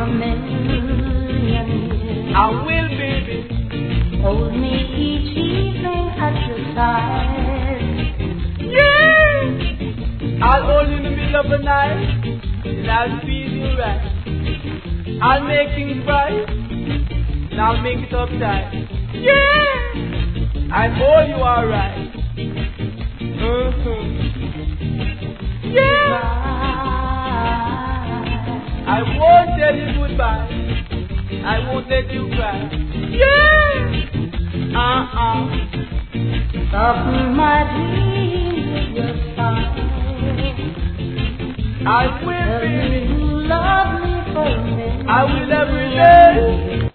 million years. I will, baby. Hold me each evening at your side. Yeah! I'll hold you in the middle of the night, and I'll feed you right. I'll make things bright, and I'll make it uptight. Yeah! I'll hold you alright. Yeah! I won't tell you goodbye. I won't let you cry. Yeah! Soften my dreams with your smile. I will, baby. You love me for a minute. I will every day.